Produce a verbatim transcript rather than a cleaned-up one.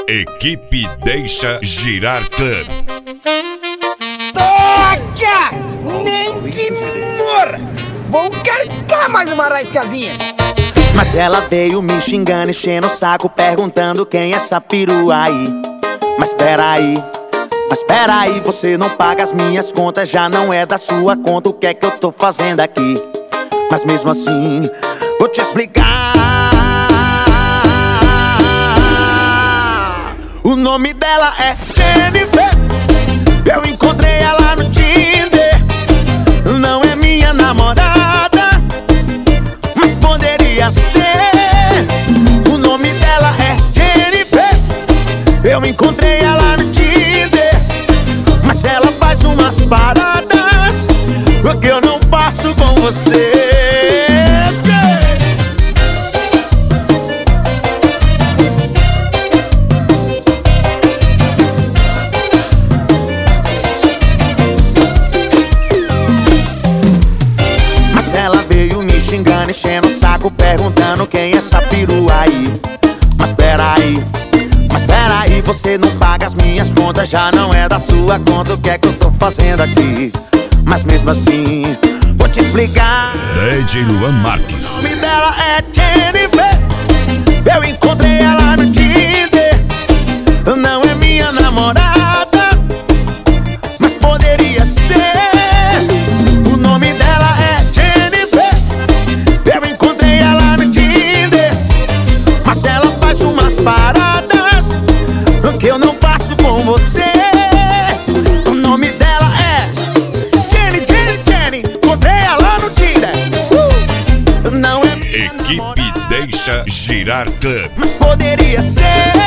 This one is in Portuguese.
Equipe Deixa Girar Club. Toca! Nem que morra! Vou carcar mais uma raiscazinha. Mas ela veio me xingando, enchendo o saco, perguntando quem é essa perua aí. Mas peraí, mas peraí, você não paga as minhas contas, já não é da sua conta, o que é que eu tô fazendo aqui? Mas mesmo assim, vou te explicar. O nome dela é Jennifer, eu encontrei ela no Tinder. Não é minha namorada, mas poderia ser. O nome dela é Jennifer, eu encontrei ela no Tinder. Mas ela faz umas paradas que eu não passo com você. Xingando, enchendo o saco, perguntando quem é essa perua aí. Mas peraí, mas peraí, você não paga as minhas contas, já não é da sua conta, o que é que eu tô fazendo aqui? Mas mesmo assim, vou te explicar. D J Luan Marques. O nome dela é Jennifer, eu encontrei ela no Tinder. Não é minha namorada, mas poderia ser. O nome dela é paradas que eu não faço com você. O nome dela é Jenny, Jenny, Jenny. Encontrei ela no Tinder. uh! Não é minha Equipe namorada, Deixa Girar Club. mas poderia ser.